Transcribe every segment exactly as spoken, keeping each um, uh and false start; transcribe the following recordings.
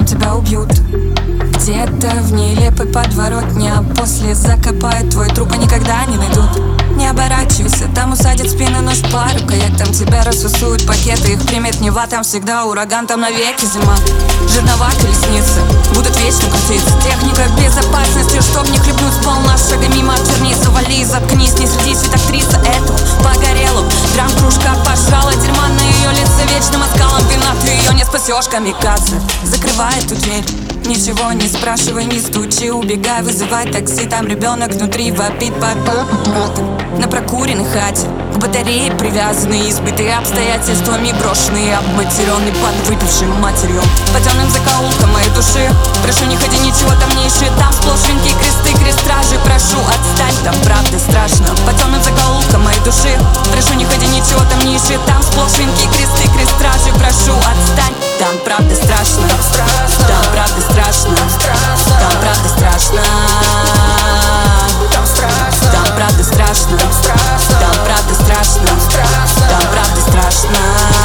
там тебя убьют. Где-то в нелепой подворотне, а после закопают твой труп, и никогда не найдут. Не оборачивайся, там усадят спину на шпару. Каяк, там тебя рассусуют пакеты, их примет Нева, там всегда ураган, там навеки зима. Жернова колесницы будут вечно крутиться. Техника безопасности, чтоб не хлебнуть сполна. Шага мимо черница, вали, заткнись, не среди актриса. Эту погорелу драм-кружка пожрала дерьма на ее лице вечным оскалом вина. Ты ее не спасешь, камикадзе закрывай эту дверь. Ничего не спрашивай, не стучи, убегай, вызывай такси. Там ребенок внутри вопит по на прокуренной хате, к батарее привязанные, избитые обстоятельствами, брошенные, обматеренный под выпившей матерью. По темным закоулкам моей души прошу, не ходи, ничего там не ищи. Там сплошь венки, кресты, крест стражи. Прошу, отстань, там правда страшно. По темным закоулкам моей души прошу, не ходи, ничего там не ищи. Там сплошь венки, кресты, крест стражи. Прошу, отстань, там правда страшно. Там правда страшно. Там правда страшно. Там правда страшно. Там правда страшно. Там правда страшно.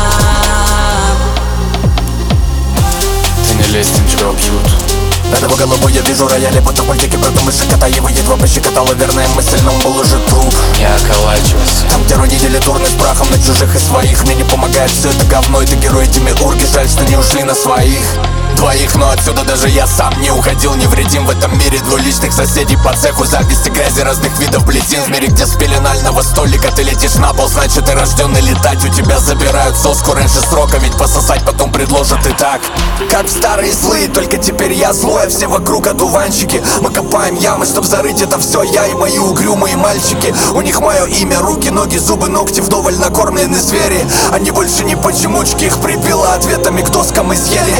Ты не лезь, там тебя убьют. Над его головой я вижу рояли, будто мультики про Тома Щекота. Его едва пощекотала верная мысль, но он был уже труп. Не околачивайся. Там, где родители дурны с прахом на чужих и своих. Мне не помогает все это говно, это герои демиурги. Жаль, что не ушли на своих двоих, но отсюда даже я сам не уходил невредим. В этом мире двуличных соседей по цеху, зависти, грязи разных видов близин. В мире, где с пеленального столика ты летишь на пол, значит ты рожденный летать. У тебя забирают соску раньше срока, ведь пососать потом предложат и так. Как в старые злые, только теперь я злой, а все вокруг одуванчики. Мы копаем ямы, чтоб зарыть это все, я и мои угрюмые мальчики. У них мое имя, руки, ноги, зубы, ногти, вдоволь накормлены звери. Они больше не почемучки, их прибило ответами к доскам и съели.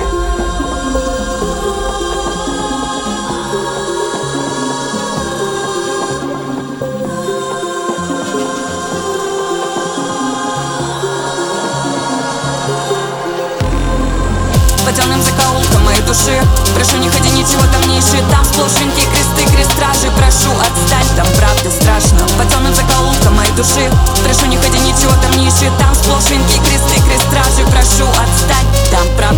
По темным закоулкам моей души прошу, не ходи, ничего там не ищи. Там сплошь венки, кресты, крест стражи. Прошу, отстань, там правда страшно. По темным закоулкам моей души прошу, не ходи, ничего там не ищи. Там сплошь венки, кресты, крест стражи. Прошу, отстань, там правда